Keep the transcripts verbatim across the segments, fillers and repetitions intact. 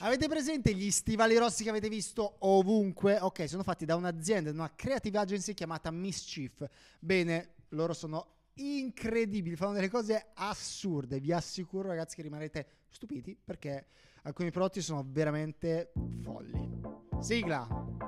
Avete presente gli stivali rossi che avete visto ovunque? Ok, sono fatti da un'azienda, una creative agency chiamata Mischief. Bene, loro sono incredibili, fanno delle cose assurde. Vi assicuro, ragazzi, che rimarrete stupiti perché alcuni prodotti sono veramente folli. Sigla!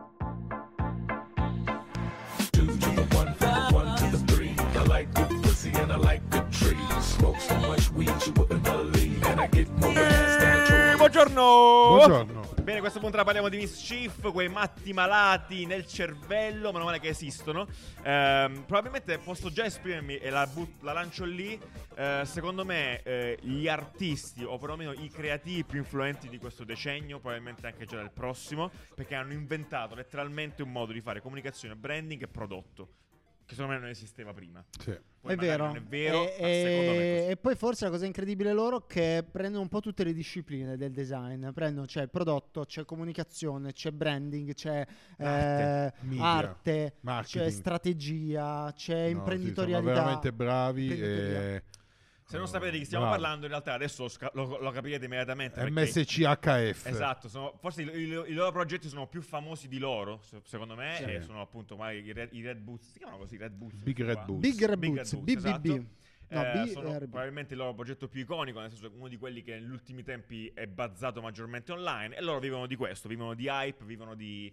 I like good pussy and I like good trees. Smoke so much weed you wouldn't believe. And I get more ass than a Troy. Buongiorno! Buongiorno. Bene, questa puntata parliamo di Mischief, quei matti malati nel cervello, meno male che esistono. Ehm, probabilmente posso già esprimermi e la, but- la lancio lì. Eh, secondo me eh, gli artisti, o perlomeno i creativi più influenti di questo decennio, probabilmente anche già del prossimo, perché hanno inventato letteralmente un modo di fare comunicazione, branding e prodotto che secondo me non esisteva prima. Sì. Poi È vero, non è vero, e, ma secondo me è così. e poi forse la cosa incredibile loro è che prendono un po' tutte le discipline del design. Prendono, c'è il prodotto, c'è comunicazione, c'è branding, c'è eh, Arte, media, arte, marketing. c'è strategia, c'è No, imprenditorialità. sì, sono veramente bravi Imprenditoria. e... Se non sapete di chi stiamo Bravo. parlando, in realtà adesso lo, sca- lo, lo capirete immediatamente. perché- M S C H F. Esatto, sono, forse i, i- i loro progetti sono più famosi di loro, se- secondo me, Sì. e sono appunto magari i Red, i Red Boots, si chiamano così, Red Boots? Big questi Red qua? Boots. Big Red Big Boots, Red B Boots, B B. esatto. No, Eh, B sono R B. probabilmente il loro progetto più iconico, nel senso che uno di quelli che negli ultimi tempi è bazzato maggiormente online, e loro vivono di questo, vivono di hype, vivono di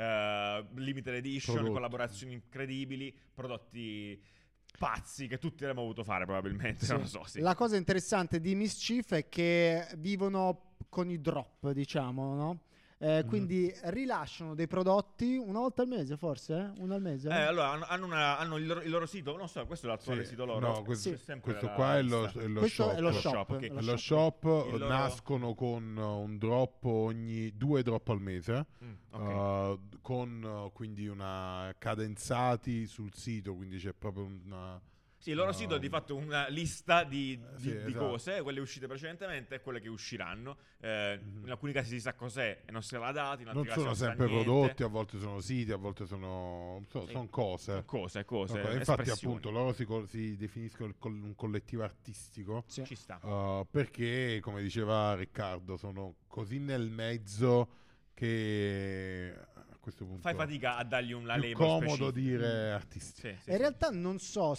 eh, limited edition, Prodotti. collaborazioni incredibili, prodotti pazzi che tutti avremmo voluto fare probabilmente, Sì. non lo so, sì. La cosa interessante di Mischief è che vivono con i drop, diciamo, no? Eh, quindi rilasciano dei prodotti una volta al mese, forse? eh? Uno al mese? Eh, allora hanno, hanno una- hanno il, loro, il loro sito, non so, questo è l'attuale Sì. sito loro. No, questo, C'è sempre questo la qua è lo, lista. è lo Questo shop. è lo Lo shop. shop, ok. lo Lo shop. shop Il loro- nascono con un drop ogni due drop al mese, Mm, ok. uh, con uh, quindi una cadenzati sul sito, quindi c'è proprio una... Sì, il loro no. sito è di fatto una lista di, di- Sì, di esatto. cose, quelle uscite precedentemente e quelle che usciranno. Eh, In alcuni casi si sa cos'è e non se l'ha dati, in altri Non casi sono non si sa sempre niente. prodotti, a volte sono siti, a volte sono, so- Sì. sono cose. Sono cose, cose, Ok, infatti espressioni. appunto loro si, co- si definiscono il coll- un collettivo artistico, Sì. Ci sta. uh, perché come diceva Riccardo sono così nel mezzo che a questo punto Fai fatica a dargli un la più label comodo specifico. dire artisti. Sì, sì, In sì. realtà non so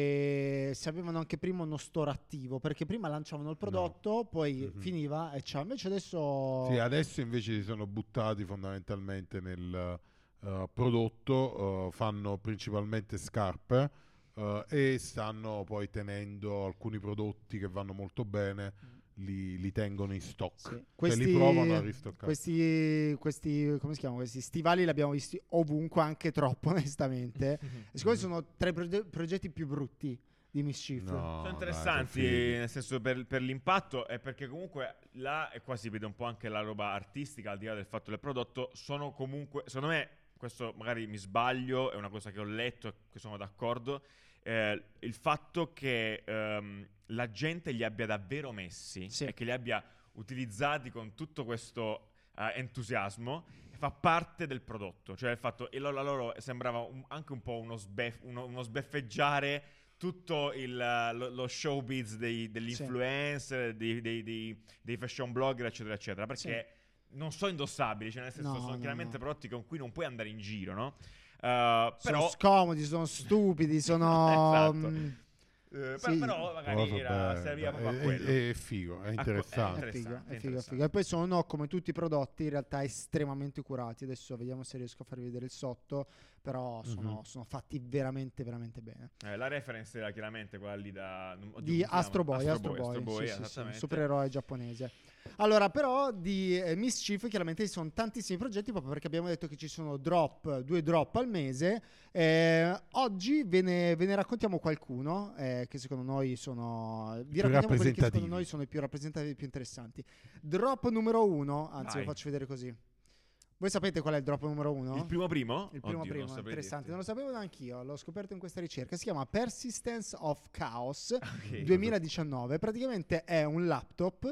se, se avevano anche prima uno store attivo, perché prima lanciavano il prodotto, poi Mhm. finiva e ciao. Invece adesso Sì, adesso invece si sono buttati fondamentalmente nel uh, prodotto, uh, fanno principalmente scarpe uh, e stanno poi tenendo alcuni prodotti che vanno molto bene, li, li tengono in stock, Sì. cioè Questi, li provano a ristoccare. questi, questi, come si chiamano? Questi stivali li abbiamo visti ovunque, anche troppo onestamente. E siccome sono tra i proge- progetti più brutti di Mischief. No, Sono dai, interessanti, sono fighi. nel senso per, per l'impatto e perché comunque là, e qua si vede un po' anche la roba artistica al di là del fatto del prodotto, sono comunque, secondo me, questo magari mi sbaglio, è una cosa che ho letto e che sono d'accordo, eh, il fatto che ehm, la gente li abbia davvero messi Sì. e che li abbia utilizzati con tutto questo eh, entusiasmo fa parte del prodotto, cioè il fatto, e loro, a loro sembrava un- anche un po' uno, sbeff- uno, uno sbeffeggiare tutto il, lo, lo showbiz dei, degli Sì. influencer, dei, dei, dei, dei fashion blogger, eccetera, eccetera, perché non sono indossabili, cioè nel senso No, sono no, chiaramente no. prodotti con cui non puoi andare in giro, no? Uh, Sono però, scomodi, sono stupidi, sono... Esatto. mm, eh, sì. però magari Però era, vabbè, serviva proprio a è, quello. è, è figo, è A- interessante. è È figo, interessante, è figo, è interessante. figo. E poi sono, come tutti i prodotti, in realtà estremamente curati. Adesso vediamo se riesco a farvi vedere il sotto, però sono, Mhm. sono fatti veramente, veramente bene. Eh, la reference era chiaramente quella lì da oddio, Di come si chiama? Astro Boy, Astro Astro Boy, Boy, Astro Boy, sì, sì, sì, esattamente. supereroe giapponese. Allora, però di eh, Mischief chiaramente ci sono tantissimi progetti proprio perché abbiamo detto che ci sono drop, due drop al mese. Eh, oggi ve ne, ve ne raccontiamo qualcuno eh, che secondo noi sono vi raccontiamo quelli che secondo rappresentativi. noi sono i più rappresentativi e più interessanti. Drop numero uno, anzi Vai. lo faccio vedere così. Voi sapete qual è il drop numero uno? Il primo primo? Il primo Oddio, primo, non saprei interessante, dirti. non lo sapevo neanch'io, l'ho scoperto in questa ricerca. Si chiama Persistence of Chaos Ok. duemiladiciannove. Praticamente è un laptop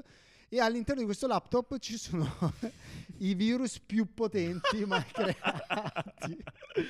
E all'interno di questo laptop ci sono i virus più potenti mai creati.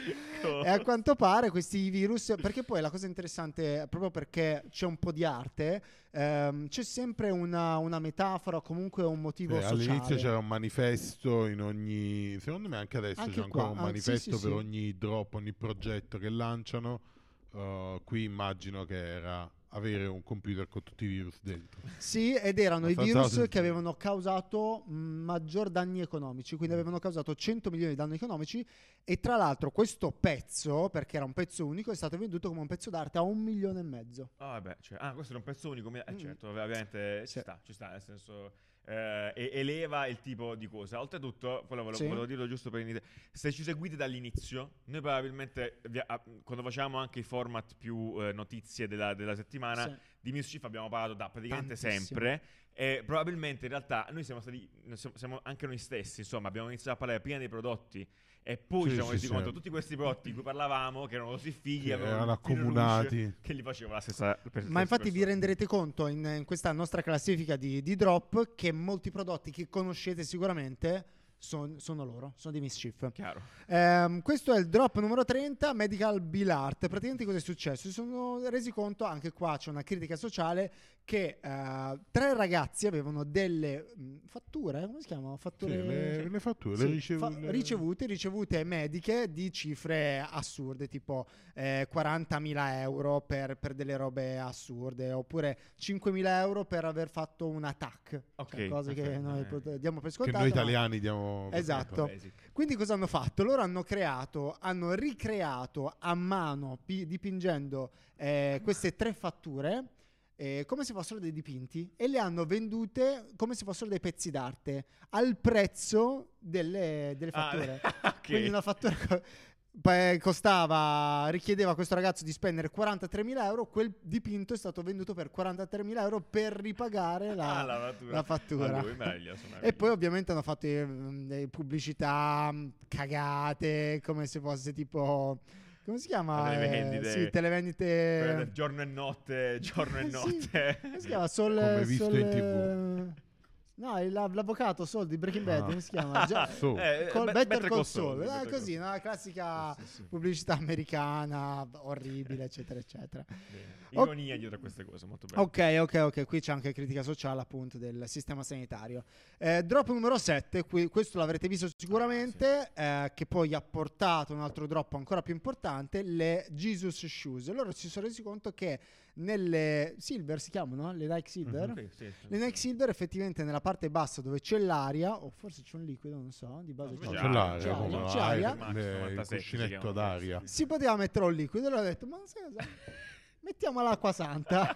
E a quanto pare questi virus, perché poi la cosa interessante, proprio perché c'è un po' di arte, ehm, c'è sempre una, una metafora, comunque un motivo Eh, sociale. all'inizio c'era un manifesto in ogni, secondo me anche adesso Anche c'è ancora qua, un ah, manifesto sì, sì, per sì. ogni drop, ogni progetto che lanciano. Uh, qui immagino che era avere un computer con tutti i virus dentro. Sì, ed erano i Abbastanza virus semplice. che avevano causato mh, maggior danni economici, quindi avevano causato cento milioni di danni economici, e tra l'altro questo pezzo, perché era un pezzo unico, è stato venduto come un pezzo d'arte a un milione e mezzo. Ah, vabbè, cioè, ah, questo è un pezzo unico. mi- Eh, Mm. certo, ovviamente ci Sì. sta, ci sta, nel senso. eh, e- eleva il tipo di cosa. Oltretutto, quello volevo, Sì. volevo dirlo giusto per iniziare. Se ci seguite dall'inizio, noi probabilmente vi- ah, quando facciamo anche i format più eh, notizie della, della settimana, Sì. di Mischief abbiamo parlato da praticamente Tantissimo. sempre. E probabilmente in realtà noi siamo stati, siamo, siamo anche noi stessi, insomma, abbiamo iniziato a parlare prima dei prodotti. E poi Sì, ci siamo sì, resi sì. conto tutti questi prodotti di cui parlavamo, che erano così fighi, Sì, avevano erano un fil rouge accomunati. che li faceva la stessa per- Ma stessa infatti vi persona. renderete conto in, in questa nostra classifica di, di drop che molti prodotti che conoscete sicuramente son- sono loro, sono di Mischief. Chiaro. Ehm, questo è il drop numero trenta, Medical Bill Art. Praticamente cosa è successo? Si sono resi conto, anche qua c'è una critica sociale, che eh, tre ragazzi avevano delle mh, fatture, come si chiamano? Sì, Fatture... le, le fatture, Sì, le ricevu- fa- le- ricevute, ricevute mediche di cifre assurde, tipo eh, quarantamila euro per, per delle robe assurde, oppure cinquemila euro per aver fatto un attack, Ok, cioè cose che perfetto, noi eh. pot- diamo per che scontato. noi ma- italiani diamo per Esatto. scontato. Basic. Quindi cosa hanno fatto? Loro hanno creato, hanno ricreato a mano, pi- dipingendo eh, queste tre fatture eh, come se fossero dei dipinti, e le hanno vendute come se fossero dei pezzi d'arte al prezzo delle, delle Ah, fatture. ok. Quindi una fattura co- poi costava, richiedeva a questo ragazzo di spendere quarantatremila euro, quel dipinto è stato venduto per quarantatremila euro per ripagare la, Ah, la fattura. la fattura. Ma lui, meraviglioso, E meraviglioso. poi ovviamente hanno fatto eh, delle pubblicità mh, cagate, come se fosse tipo... Come si chiama? Ma delle Eh, vendite- sì, Quelle televendite... del giorno e notte, giorno e Sì, notte. come si chiama? Sol, Come visto Sol- in tivù. No, il- l'avvocato Sol di Breaking Bad, Ah. come si chiama? Già- So. Eh, Col- Be- Better, Call Call Saul. Saul, Ah, Better così, Call una classica Sì, sì, sì. pubblicità americana, orribile, eccetera, eccetera. Bene. Ok. Ironia dietro a queste cose, molto bene. Ok, ok, ok, qui c'è anche critica sociale appunto del sistema sanitario. Eh, drop numero sette, qui- questo l'avrete visto sicuramente, eh, che poi ha portato un altro drop ancora più importante, le Jesus Shoes. Loro si sono resi conto che nelle Silver si chiamano, le Nike Silver? Sì, sì, sì. Le Nike Silver effettivamente nella parte bassa dove c'è l'aria, o forse c'è un liquido, non so, di base No, c'è, No, C'è c'è aria, l'aria, c'è come aria, no, c'è aria, aria. le- il novantasette si cuscinetto chiama. d'aria. si poteva mettere un liquido, e allora ho detto, ma non sai cosa? Mettiamo l'acqua santa.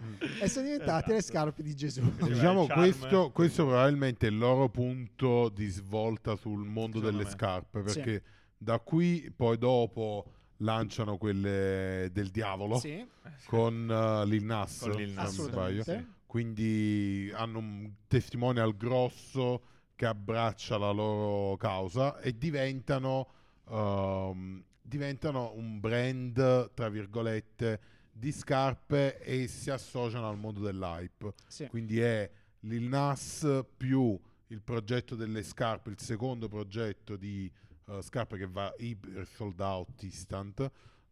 E sono diventate le Esatto. scarpe di Gesù. Diceva Diciamo il charm. questo, questo probabilmente è il loro punto di svolta sul mondo Secondo delle me. scarpe, Sì. perché da qui poi dopo lanciano quelle del diavolo Sì, con uh, Lil Nas, Con Lil se Nas, non mi sbaglio. assolutamente. Quindi hanno un testimonial grosso che abbraccia la loro causa e diventano, ehm, diventano un brand, tra virgolette, di scarpe e si associano al mondo dell'hype. Sì. Quindi è Lil Nas più il progetto delle scarpe, il secondo progetto di eh, scarpe che va iper sold out instant,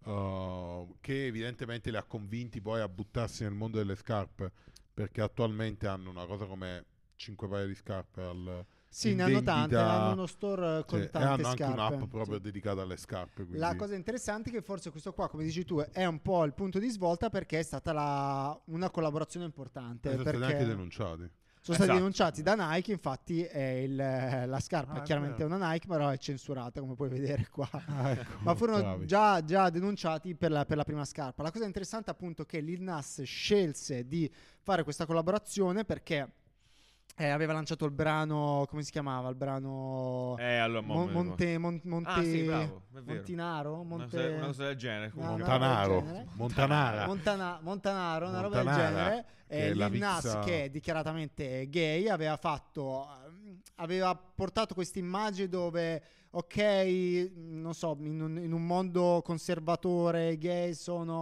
eh, che evidentemente li ha convinti poi a buttarsi nel mondo delle scarpe, perché attualmente hanno una cosa come cinque paia di scarpe al Sì, in ne hanno tante, vendita, hanno uno store eh, con cioè, e tante hanno anche scarpe. un'app proprio Sì. dedicata alle scarpe. Quindi... La cosa interessante è che forse questo qua, come dici tu, è un po' il punto di svolta, perché è stata la- una collaborazione importante. sono stati perché anche denunciati. sono stati Esatto. denunciati da Nike, infatti è il- la scarpa Ah, è è chiaramente vero. una Nike, però è censurata, come puoi vedere qua. Ah, ecco, Ma furono bravi. già, già denunciati per la, per la prima scarpa. La cosa interessante appunto è che Lil Nas scelse di fare questa collaborazione perché eh, aveva lanciato il brano, come si chiamava? Il brano Eh, allora, mo Mon- me lo Monte, Mon- Monte Ah, sì, bravo, è vero. Montinaro? Una Monte... cosa, una cosa del genere. No, Comunque. una roba del Montanaro, genere. Montanara. Montana- Montanaro, una roba del Montanara, genere. che E è la Lil Nas, pizza- che è dichiaratamente gay, aveva fatto ehm, aveva portato questa immagine dove, ok, non so, in un, in un mondo conservatore i gay sono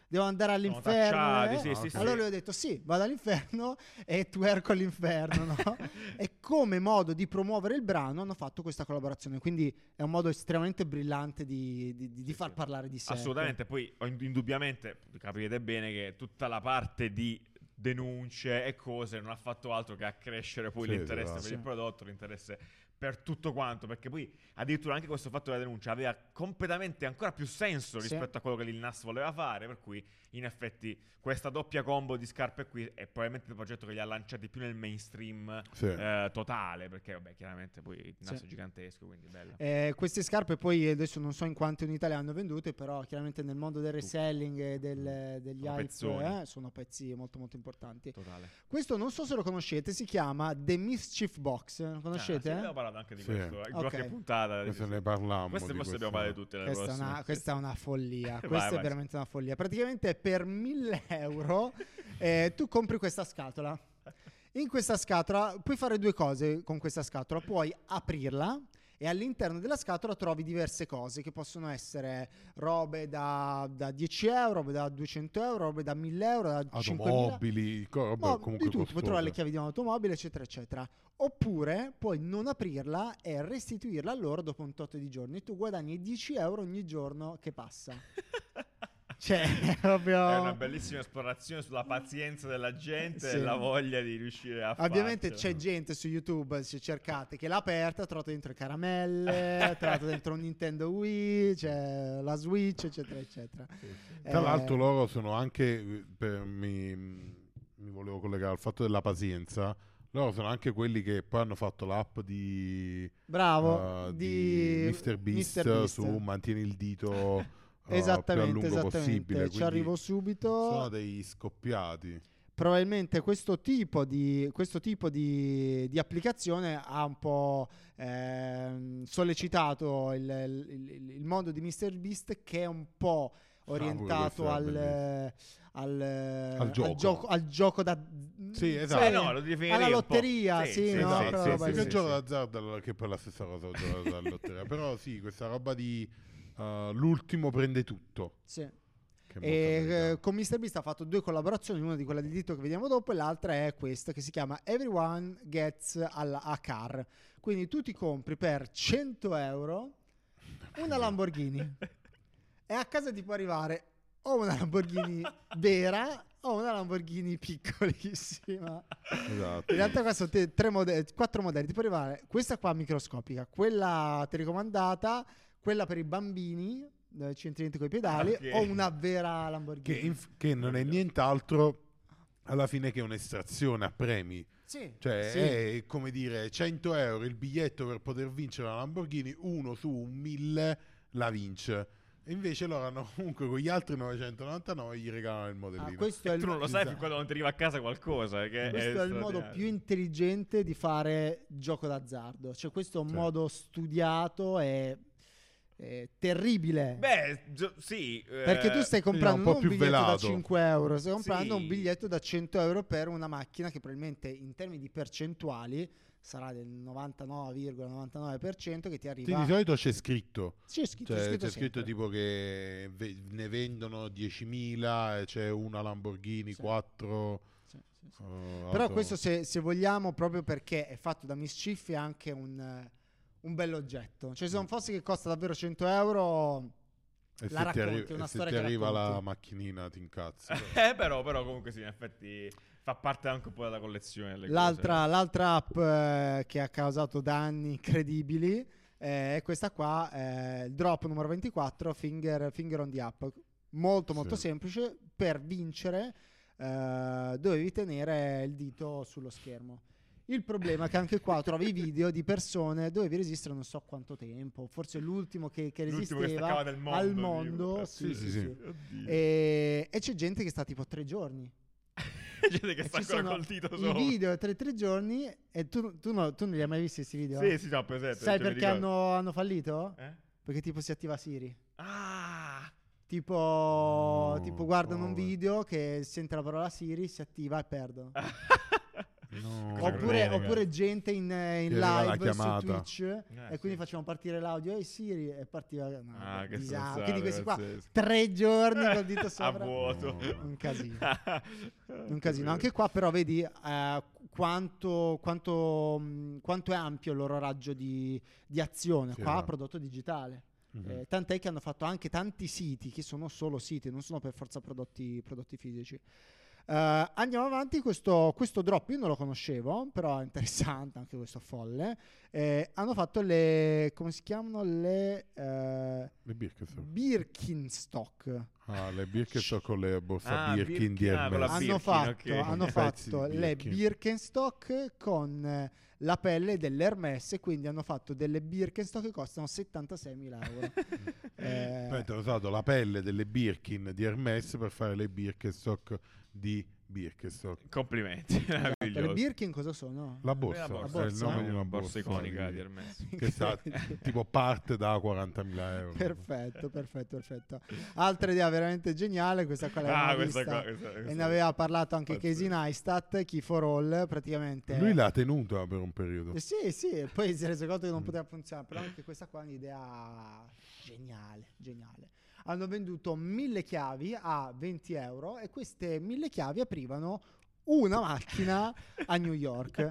devo andare all'inferno. tacciati, eh? sì, sì, sì. Allora lui ho detto sì, vado all'inferno e twerco all'inferno, no? E come modo di promuovere il brano hanno fatto questa collaborazione, quindi è un modo estremamente brillante di, di, di Sì, far sì. parlare di sé. Assolutamente, poi oh, ind- indubbiamente capirete bene che tutta la parte di denunce e cose non ha fatto altro che accrescere poi Sì, l'interesse esatto. per Sì. il prodotto, l'interesse per tutto quanto, perché poi addirittura anche questo fatto della denuncia aveva completamente ancora più senso Sì. rispetto a quello che Lil Nas voleva fare, per cui in effetti questa doppia combo di scarpe qui è probabilmente il progetto che li ha lanciati più nel mainstream Sì. eh, totale, perché vabbè chiaramente poi il Nas Sì. è gigantesco, quindi bella. Eh, queste scarpe poi adesso non so in quante unità le hanno vendute, però chiaramente nel mondo del reselling e del- degli Sono hype pezzoni. eh, sono pezzi molto molto importanti. Totale. Questo non so se lo conoscete, si chiama The Mischief Box, lo Ah, conoscete? sì, abbiamo parlato anche di Sì. questo in Ok. qualche puntata. Questo sì, ne sì. parlammo. Queste di forse questa- abbiamo parlato di tutte le Questa è, prossime. una, questa è una follia, Vai, questa è vai. veramente una follia. Praticamente per mille euro eh, tu compri questa scatola. In questa scatola puoi fare due cose con questa scatola. Puoi aprirla e all'interno della scatola trovi diverse cose che possono essere robe da, da dieci euro, robe da duecento euro, robe da mille euro, da cinquemila. Automobili, co- roba Ma comunque di tutto, puoi trovare le costose. chiavi di un'automobile, eccetera, eccetera. Oppure puoi non aprirla e restituirla a loro dopo un tot di giorni. Tu guadagni dieci euro ogni giorno che passa. Cioè, è proprio... È una bellissima esplorazione sulla pazienza della gente Sì. e la voglia di riuscire a Ovviamente farcela. c'è gente su YouTube, se cercate, che l'ha aperta, ha trovato dentro le caramelle, ha trovato dentro un Nintendo Wii, c'è la Switch, eccetera, eccetera. Tra Eh, l'altro loro sono anche, per, mi, mi volevo collegare al fatto della pazienza, loro sono anche quelli che poi hanno fatto l'app di, Bravo, uh, di mister Beast, mister Beast. su mantieni il dito uh, più a Esattamente, lungo esattamente. possibile. Ci quindi arrivo subito. sono dei scoppiati. Probabilmente questo tipo di, questo tipo di, di applicazione ha un po' ehm, sollecitato il, il, il mondo di MrBeast, che è un po' orientato questo è al, al, Al gioco. gioco, al gioco da Sì, esatto. Eh no, lo definirei alla un po'. lotteria, Sì, sì, sì, no? sì, Quella sì, roba sì, lì. Che sì, gioco sì. d'azzardo, che poi è la stessa cosa, gioco alla lotteria. Però sì, questa roba di uh, l'ultimo prende tutto. Sì. Che è molto E americano. eh, con MrBeast ha fatto due collaborazioni, una di quella di dito che vediamo dopo e l'altra è questa che si chiama Everyone Gets alla, a Car. Quindi tu ti compri per cento euro una Lamborghini e a casa ti può arrivare o una Lamborghini vera o una Lamborghini piccolissima. Esatto. In realtà qua sono te- tre modelli, quattro modelli. Ti può arrivare questa qua microscopica, quella telecomandata, quella per i bambini, eh, centrinetti coi pedali, Ah, ok. o una vera Che, Lamborghini. inf- che non è nient'altro alla fine che un'estrazione a premi. Sì, Cioè sì. è come dire cento euro il biglietto per poter vincere la Lamborghini, uno su un mille la vince. E invece loro hanno comunque con gli altri novecentonovantanove gli regalano il Ah, modellino. questo è il, Tu non lo sai Esatto. fin quando non ti arriva a casa qualcosa. eh, Che questo è il modo straordinario. più intelligente di fare gioco d'azzardo. Cioè, questo è un Sì. modo studiato e e terribile. Beh, gio- sì. eh, Perché tu stai comprando un po' non un più biglietto da velato. cinque euro, stai comprando Sì. un biglietto da cento euro per una macchina che probabilmente in termini di percentuali sarà del novantanove virgola novantanove per cento che ti Sì, arriva. di solito c'è scritto. Sì, è scritto, Cioè, è scritto c'è scritto sempre. tipo che ve- ne vendono diecimila e c'è una Lamborghini, Sì. quattro. Sì, sì, sì. uh, Però auto- questo se, se vogliamo, proprio perché è fatto da Mischief, è anche un, eh, un bell'oggetto. Cioè se non fosse che costa davvero cento euro, E la se ti, racconti, arri- è una e se storia ti che arriva racconti. la macchinina ti incazzi. Eh, però, però comunque sì, in effetti fa parte anche un po' della collezione. delle L'altra, l'altra app eh, che ha causato danni incredibili eh, è questa qua, eh, il drop numero ventiquattro, Finger, Finger on the App. Molto molto Sì. semplice. Per vincere eh, dovevi tenere il dito sullo schermo. Il problema è che anche qua trovi video di persone, dovevi resistere non so quanto tempo, forse l'ultimo che, che L'ultimo che resisteva staccava del mondo, al tipo. mondo. Eh, sì, sì, sì, sì. sì. Oddio. E, e c'è gente che sta tipo tre giorni. Gente che E sta ci ancora sono col dito i sopra. video tre tre giorni e tu, tu, no- tu non li hai mai visti questi video? Sì, sì, no, presente. Sai ce li perché ricordo. hanno, hanno fallito? Eh? Perché tipo si attiva Siri. Ah! Tipo, No, tipo guardano un povero. video che sente la parola Siri, si attiva e perdono. No. Oppure, Ragazzi. oppure gente in, eh, in Che aveva la live su chiamata. Twitch e sì. quindi facevano partire l'audio e Siri e partiva no, Ah, beh, che disastro. stronzate, Quindi questi qua pazzesco. tre giorni col dito A sopra vuoto. No. un casino. Un Che casino. Anche qua però vedi eh, quanto, quanto, mh, quanto è ampio il loro raggio di, di azione. Sì, Qua esatto. prodotto digitale. Mhm. Eh, tant'è che hanno fatto anche tanti siti che sono solo siti, non sono per forza prodotti, prodotti fisici. Eh, andiamo avanti, questo, questo drop io non lo conoscevo, però è interessante anche questo folle. Eh, hanno fatto le, come si chiamano, le eh, Le Birkenstock. Birkenstock. Ah, le Birkenstock con le borsa Ah, Birkin di Birkin, ah, con la Hermes. Hanno Birkin, fatto, ok. hanno I pezzi fatto di le Birkin. Birkenstock con eh, la pelle dell'Hermes e quindi hanno fatto delle Birkenstock che costano settantaseimila euro. Eh, Poi hanno usato la pelle delle Birkin di Hermes per fare le Birkenstock di Birkenstock. Complimenti, esatto. Le meraviglioso. Birkin cosa sono? La borsa, La La è il borsa? nome di una borsa borsa iconica di- di Hermes. che sta tipo parte da quarantamila euro. Perfetto, perfetto, perfetto. Altra idea veramente geniale, questa qua l'abbiamo Ah, questa vista qua, questa- e questa- ne aveva parlato anche pazzesco. Casey Neistat, Key for All, praticamente. Lui l'ha tenuta per un periodo. Eh sì, sì, e poi si è reso conto che non poteva funzionare, però anche questa qua è un'idea geniale, geniale. Hanno venduto mille chiavi a venti euro e queste mille chiavi aprivano una macchina a New York.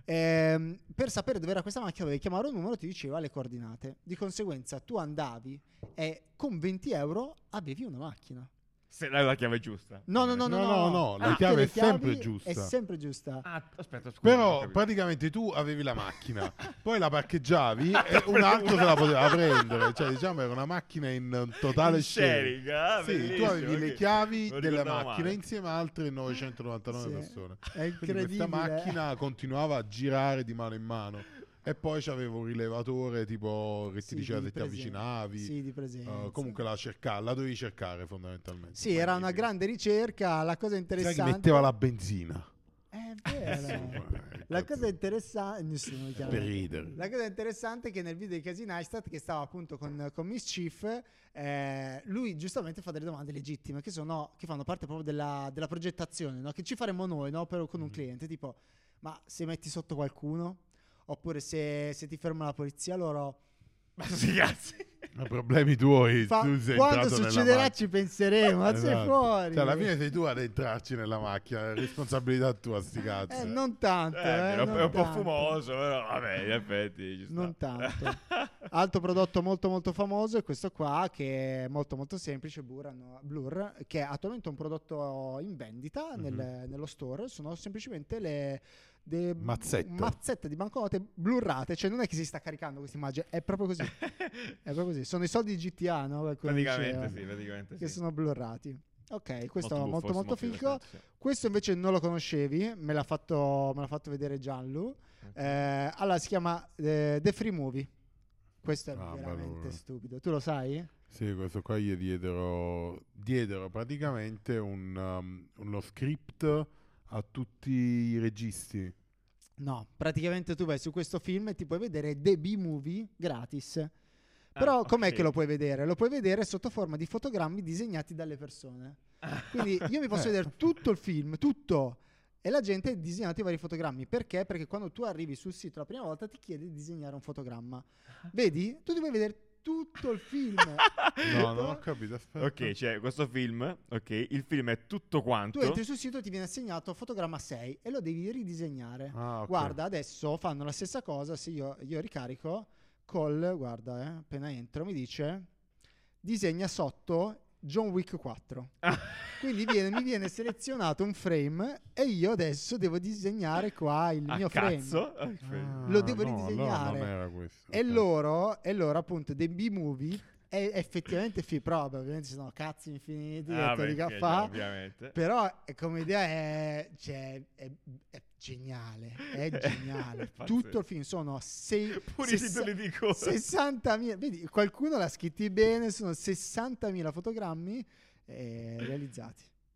Ehm, per sapere dove era questa macchina dovevi chiamare un numero, ti diceva le coordinate. Di conseguenza tu andavi e con venti euro avevi una macchina. Se hai la chiave giusta. No, no, no, no, No, no, no, no, la tutte chiave le è sempre chiavi giusta. È sempre giusta. Ah, aspetta, scusa. ho Però capito. praticamente tu avevi la macchina, poi la parcheggiavi e un altro se la poteva prendere. Cioè, diciamo, era una macchina in totale In sharing. sharing, ah, Sì, tu bellissimo, avevi le ok. chiavi Non della ricordavo macchina male. insieme a altre novecentonovantanove Sì, persone. è Quindi incredibile. questa macchina continuava a girare di mano in mano. E poi c'avevo un rilevatore tipo che Sì, ti diceva di se ti presen- avvicinavi. Sì, di presenza. Uh, comunque la cercava, la dovevi cercare fondamentalmente. Sì, era una grande ricerca. La cosa Sai che interessante metteva la benzina È vero. Eh, La cazzo. cosa interessante nessuno mi chiama. per ridere. La cosa interessante è che nel video di Casey Neistat, che stava appunto con, con Mischief, eh, lui giustamente fa delle domande legittime che sono che fanno parte proprio della, della progettazione, no? Che ci faremmo noi, no? Per, con un Mm. cliente, tipo, ma se metti sotto qualcuno? Oppure se, se ti ferma la polizia, loro... Ma sti cazzi. Ma problemi tuoi, Fa- tu sei quando entrato nella succederà macchina. ci penseremo, ma sei Esatto. fuori. Cioè, alla fine sei tu ad entrarci nella macchina, è responsabilità tua, sti Eh, cazzi. non tanto, Eh, eh, però non è un po' tanto. fumoso, però vabbè, in effetti ci sta. Non tanto. Altro prodotto molto molto famoso è questo qua, che è molto molto semplice, Blur, hanno- Blur, che è attualmente un prodotto in vendita nel- Mhm. nello store. Sono semplicemente le de- Mazzette. mazzette di banconote blurrate, cioè non è che si sta caricando questa immagine, è proprio così. È proprio così. Sono i soldi di G T A, no? Qualcuno Praticamente diceva, sì, praticamente che sì. sono blurrati. Ok, questo è buffo, molto molto figo. divertente, sì. Questo invece non lo conoscevi, me l'ha fatto, me l'ha fatto vedere Gianlu. Eh, allora si chiama eh, The Free Movie. Questo è Ah, veramente bello. stupido. Tu lo sai? Sì, questo qua gli diedero, diedero praticamente un, um, uno script a tutti i registi. No, praticamente tu vai su questo film e ti puoi vedere The B-Movie gratis. Però Ah, com'è ok. che lo puoi vedere? Lo puoi vedere sotto forma di fotogrammi disegnati dalle persone. Quindi io mi posso Eh. vedere tutto il film, tutto. E la gente ha disegnato i vari fotogrammi. Perché? Perché quando tu arrivi sul sito la prima volta ti chiede di disegnare un fotogramma. Vedi? Tu ti puoi vedere tutto il film. No, non ho capito, aspetta. Ok, c'è questo film, ok, il film è tutto quanto. Tu entri sul sito e ti viene assegnato fotogramma sei e lo devi ridisegnare. Ah, ok. Guarda, adesso fanno la stessa cosa. Se io, io ricarico col, guarda, eh, appena entro mi dice disegna sotto John Wick quattro. Quindi viene- mi viene selezionato un frame e io adesso devo disegnare qua il A mio cazzo. frame. Ah, Lo devo no, allora ridisegnare. non era questo. E ok. loro, e loro appunto The B-Movie è effettivamente fi proba, ovviamente ci sono cazzi infiniti Ah, che te li perché, fa. cioè, ovviamente. Però è- come idea è, cioè, è, è geniale, è geniale. Pazzesco. Tutto il film sono sei, Pure i sessa- titoli di coda. sessantamila, vedi, qualcuno l'ha scritti bene, sono sessantamila fotogrammi eh, realizzati.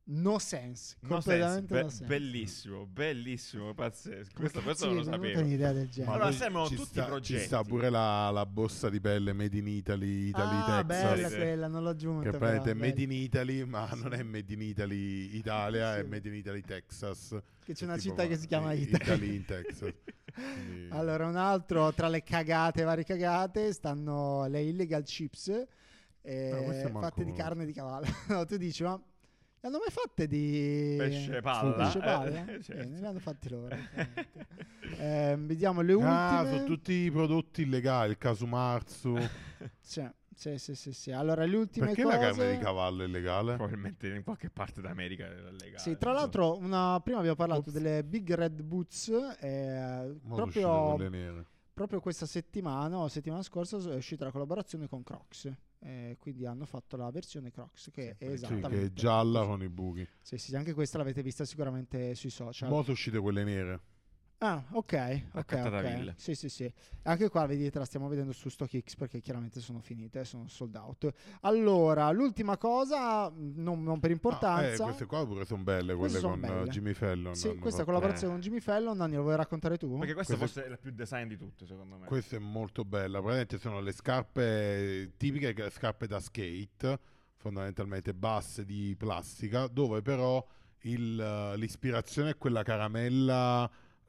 no sense, No completamente sense, no be- sense. bellissimo, bellissimo, pazzesco. Questo, questo Sì, non lo mi è venuta sapevo. un'idea del Ma genere. Allora, poi sembrano ci tutti sta, progetti. Ci sta pure la, la borsa di pelle Made in Italy, Italy Ah, Texas. bella quella, non l'ho aggiunta. Che praticamente è però, Made bella. in Italy, ma Sì. non è Made in Italy Italia, Sì. è Made in Italy Texas. Che c'è una Tipo, città che si chiama eh, Italy. Italy in Texas. Quindi- Allora, un altro tra le cagate, varie cagate, stanno le illegal chips eh, No, queste manco fatte di conosco. carne di cavallo. No, tu dici, ma le hanno mai fatte di Pesce palla. Pesce palla? Eh, Eh, certo. ne hanno fatti loro. ovviamente. Eh, vediamo le ultime. Ah, sono tutti i prodotti illegali, il Kasumatsu. Sì, sì, sì, sì, sì. Allora, le ultime Perché cose. la carne di cavallo è illegale? Probabilmente in qualche parte d'America è legale. Sì, tra non so. l'altro, una, prima abbiamo parlato Ops. delle Big Red Boots. eh, Mo sono uscite proprio, quelle nere. proprio questa settimana o settimana scorsa è uscita la collaborazione con Crocs. Eh, quindi hanno fatto la versione Crocs che Sì, è sì, Sì, esattamente che è gialla così. con i buchi. Sì, sì, anche questa l'avete vista sicuramente sui social. Mo sono uscite quelle nere. Ah, ok, ok, Accattata ok. ville. Sì, sì, sì. Anche qua vedete, la stiamo vedendo su StockX perché chiaramente sono finite, sono sold out. Allora, l'ultima cosa, non, non per Ah, eh, importanza. queste qua pure sono belle, Queste quelle son con eh, belle. Jimmy Fallon. Sì, hanno questa fatto- collaborazione Eh. con Jimmy Fallon, Nanni, lo vuoi raccontare tu? Perché questa Questo- forse è la più design di tutte, secondo me. Questa è molto bella. Praticamente sono le scarpe tipiche che- scarpe da skate, fondamentalmente basse di plastica, dove però il, eh, l'ispirazione è quella caramella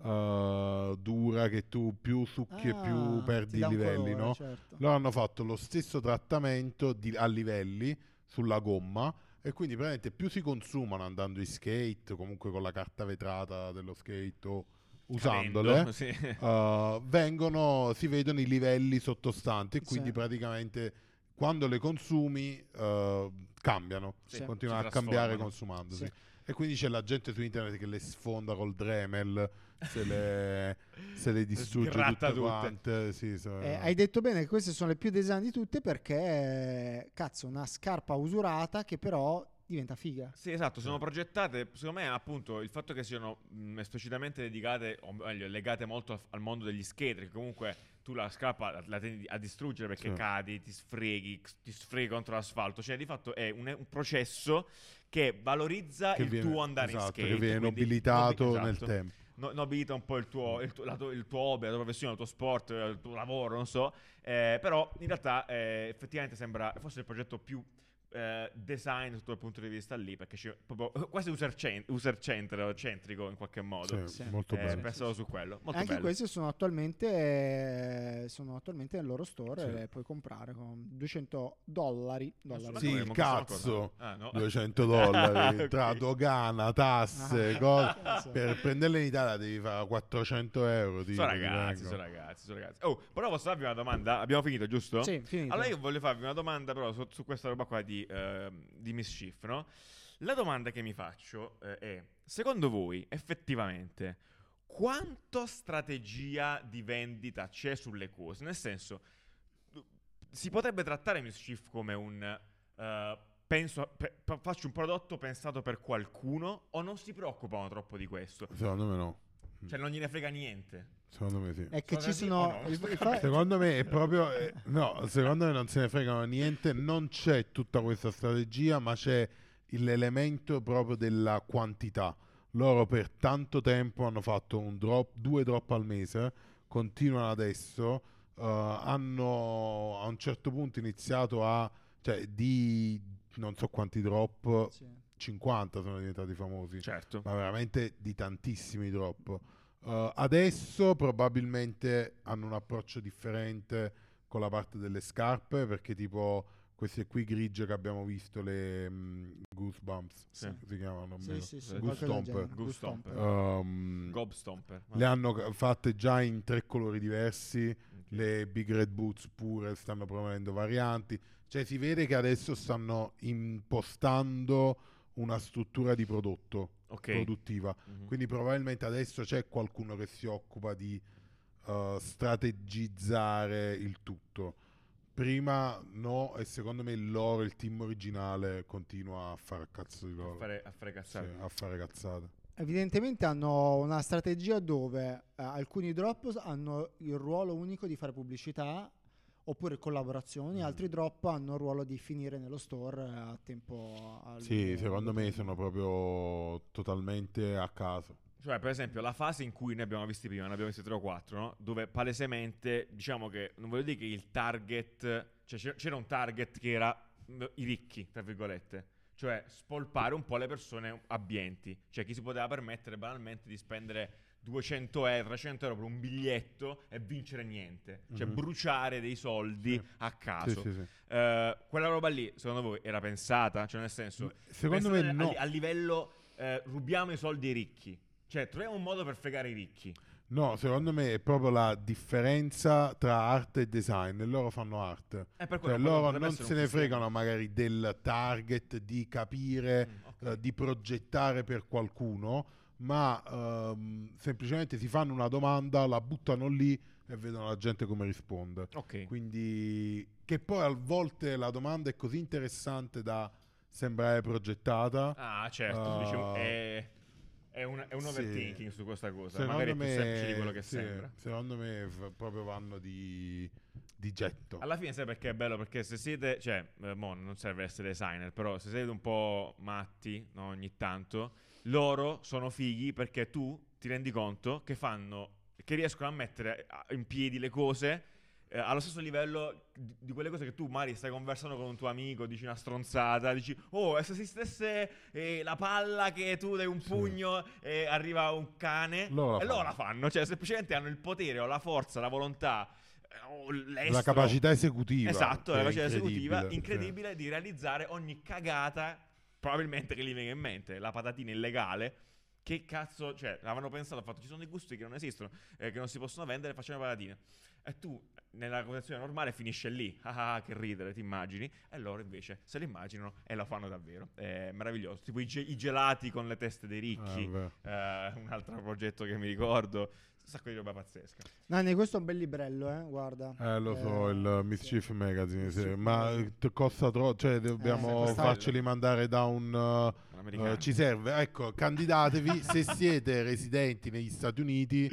eh, dura che tu più succhi e più Ah, perdi ti i dà un livelli, colore, no? certo. Loro hanno fatto lo stesso trattamento di- a livelli sulla gomma e quindi praticamente più si consumano andando in skate, comunque con la carta vetrata dello skate o usandole, Cadendo, sì. uh, vengono, si vedono i livelli sottostanti e quindi Sì. praticamente quando le consumi uh, cambiano, Sì, continuano si a cambiare trasformano. consumandosi. Sì. E quindi c'è la gente su internet che le sfonda col Dremel, se le, se le distrugge Sgratta tutte tutte. quante. Sì, so- Eh, hai detto bene che queste sono le più design di tutte perché, eh, cazzo, una scarpa usurata che però diventa figa. Sì, esatto, sono progettate, secondo me appunto il fatto che siano mh, esplicitamente dedicate, o meglio, legate molto al, al mondo degli skater, che comunque tu la scarpa la, la tendi a distruggere perché Sì. cadi, ti sfreghi, ti sfreghi contro l'asfalto, cioè di fatto è un, è un processo che valorizza che il viene- tuo andare esatto, in skate. che viene quindi nobilitato nobi- nel esatto. tempo. No- nobilita un po' il tuo, il, tuo, la tuo- il tuo hobby, la tua professione, il tuo sport, eh, il tuo lavoro, non so. Eh, però in realtà eh, effettivamente sembra forse il progetto più eh, design sotto il punto di vista lì, perché c'è proprio quasi user-centrico user centrico in qualche modo. Sì, Sì. molto Eh, bello. pensato su quello. Molto Anche bello. queste sono attualmente, eh, sono attualmente nel loro store Sì. e le puoi comprare con duecento dollari. dollari. Sì, Come, il questa cazzo. cosa? Ah, no. duecento dollari Ok. tra dogana, tasse, Ah, cose. cazzo. Per prenderle in Italia devi fare quattrocento euro. Tipo, Sono ti ragazzi, vengono. sono ragazzi, sono ragazzi. Oh, però posso farvi una domanda? Abbiamo finito, giusto? Sì, finito. Allora io voglio farvi una domanda però su, su questa roba qua di, ehm, di Mischief, no? La domanda che mi faccio eh, è, secondo voi effettivamente quanto strategia di vendita c'è sulle cose? Nel senso, si potrebbe trattare Mischief come un eh, penso, pe- pe- faccio un prodotto pensato per qualcuno o non si preoccupano troppo di questo? Secondo me no. Cioè non gliene frega niente. Secondo me sì. È che Sono ci sì sono... o no? il- il fa- Secondo me è proprio eh, no, secondo me non se ne fregano niente, non c'è tutta questa strategia, ma c'è l'elemento proprio della quantità. Loro per tanto tempo hanno fatto un drop, due drop al mese, continuano adesso, eh, hanno a un certo punto iniziato a, cioè di non so quanti drop, Sì. cinquanta sono diventati famosi, Certo. ma veramente di tantissimi drop. Uh, adesso probabilmente hanno un approccio differente con la parte delle scarpe, perché tipo queste qui grigie che abbiamo visto, le mm, Goosebumps, Sì. si chiamano Sì, almeno. sì, sì, Goose qualcosa del Stomper. genere. Goose Goose Stomper. Stomper. Um, Gob Stomper. le hanno ca- fatte già in tre colori diversi, Ok. le Big Red Boots pure stanno promuovendo varianti, cioè si vede che adesso stanno impostando una struttura di prodotto Ok. produttiva. Mhm. Quindi probabilmente adesso c'è qualcuno che si occupa di uh, strategizzare il tutto. Prima no, e secondo me loro, il team originale, continua a fare a cazzo di A loro. fare, a fare Sì, cazzate. a fare cazzate. Evidentemente hanno una strategia dove eh, alcuni drop hanno il ruolo unico di fare pubblicità oppure collaborazioni, altri drop hanno il ruolo di finire nello store a tempo a Sì, lungo- secondo me tempo. sono proprio totalmente a caso. Cioè, per esempio, la fase in cui ne abbiamo visti prima, ne abbiamo visti tre o quattro, no? Dove palesemente, diciamo che, non voglio dire che il target, cioè c'era- c'era un target che era mh, i ricchi, tra virgolette. Cioè, spolpare un po' le persone abbienti. Cioè, chi si poteva permettere banalmente di spendere duecento euro, trecento euro per un biglietto e vincere niente. Cioè, Mhm. bruciare dei soldi Sì. a caso. Sì, sì, sì. Eh, quella roba lì, secondo voi, era pensata? Cioè, nel senso, Secondo pensate me a- no. a, livello eh, rubiamo i soldi ai ricchi. Cioè, troviamo un modo per fregare i ricchi. No, secondo me è proprio la differenza tra arte e design. E loro fanno arte. È per Cioè, quello, loro potrebbe non essere se un ne sistema. fregano magari del target, di capire, Mm, ok. eh, di progettare per qualcuno, ma ehm, semplicemente si fanno una domanda, la buttano lì e vedono la gente come risponde. Ok. Quindi, che poi a volte la domanda è così interessante da sembrare progettata. Ah, certo, Ah. diciamo, è, è un, è un Sì. overthinking su questa cosa. Secondo Magari è più me- semplice di quello che sì, sembra. Secondo me f- proprio vanno di, di getto. Alla fine sai perché è bello? Perché se siete, cioè, eh, mo non serve essere designer, però se siete un po' matti, no, ogni tanto, loro sono fighi perché tu ti rendi conto che fanno, che riescono a mettere a- in piedi le cose eh, allo stesso livello di, di quelle cose che tu magari stai conversando con un tuo amico, dici una stronzata, dici, oh, e se esistesse eh, la palla che tu dai un Sì. pugno e arriva un cane, Loro la e loro fanno. la fanno, cioè semplicemente hanno il potere o la forza, la volontà, eh, o La l'estro. capacità esecutiva. Esatto, che la è capacità esecutiva incredibile, incredibile di realizzare ogni cagata probabilmente che gli venga in mente, la patatina illegale. Che cazzo, cioè, l'avevano pensato, hanno fatto, ci sono dei gusti che non esistono, eh, che non si possono vendere, facciamo le patatine. E tu, nella conversazione normale, finisce lì, ah, ah, che ridere, ti immagini, e loro invece se lo immaginano e lo fanno davvero. È meraviglioso, tipo i, ge- i gelati con le teste dei sì. ricchi, Ah, vero. eh, un altro progetto che mi ricordo, un sacco di roba pazzesca. Nanni, questo è un bel librello, eh, guarda. Eh, lo so, Eh, il sì. Mischief Magazine, sì. Mischief Ma Magazine. t- costa troppo, cioè dobbiamo costa- farceli mandare da un... uh, Un americano. uh, ci serve, ecco, candidatevi se siete residenti negli Stati Uniti,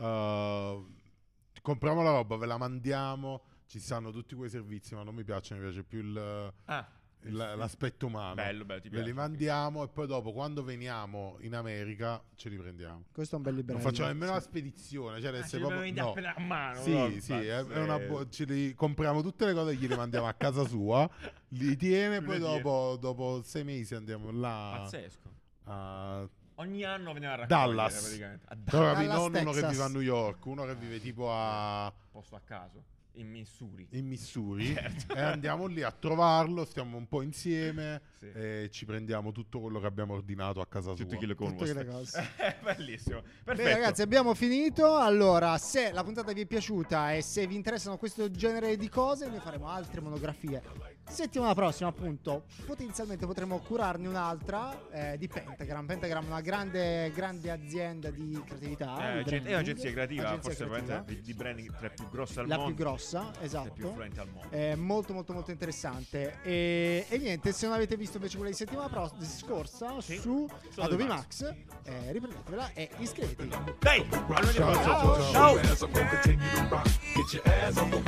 uh, compriamo la roba, ve la mandiamo, ci stanno tutti quei servizi, ma non mi piace, mi piace più il, Ah, il- l'aspetto umano. bello, bello, ti Ve piace. li mandiamo e poi dopo, quando veniamo in America, ce li prendiamo. Questo è un bel Non librello. facciamo nemmeno sì. la spedizione, cioè deve Ah, essere ce li proprio... avevi no. appena a mano, Sì, no? sì, è, è una Pazzesco. bo- ce li compriamo tutte le cose e gliele mandiamo a casa sua, li tiene, poi Le tiene. dopo, dopo sei mesi andiamo là Pazzesco. a Ogni anno veniva a raccogliere Dallas. praticamente. A Però Dallas. capi, Dallas, non uno che Texas. vive a New York, uno che vive tipo a Posto a caso. In Missouri. in Missouri Certo. e andiamo lì a trovarlo, stiamo un po' insieme Sì. e ci prendiamo tutto quello che abbiamo ordinato a casa Tutti sua. chi le Tutte conosce. quelle cose. Bellissimo. Perfetto. Bene ragazzi, abbiamo finito. Allora, se la puntata vi è piaciuta e se vi interessano questo genere di cose, ne faremo altre monografie. Settimana prossima, appunto, potenzialmente potremo curarne un'altra eh, di Pentagram. Pentagram è una grande, grande azienda di creatività. Eh, di gente- branding. è un'agenzia creativa, Agenzia forse creativa. probabilmente di, di branding tra le più grosse al La mondo. più grossa, Le più esatto. influenti al mondo. È molto molto molto interessante e, e niente, se non avete visto invece quella di settimana pro- di scorsa Sì. su Su Adobe Adobe Max, eh, riprendetevela e iscrivetevi. Dai, al lunedì Ciao, prossimo. ciao, ciao. Ciao. As I'm gonna continue to rock, get your ass on the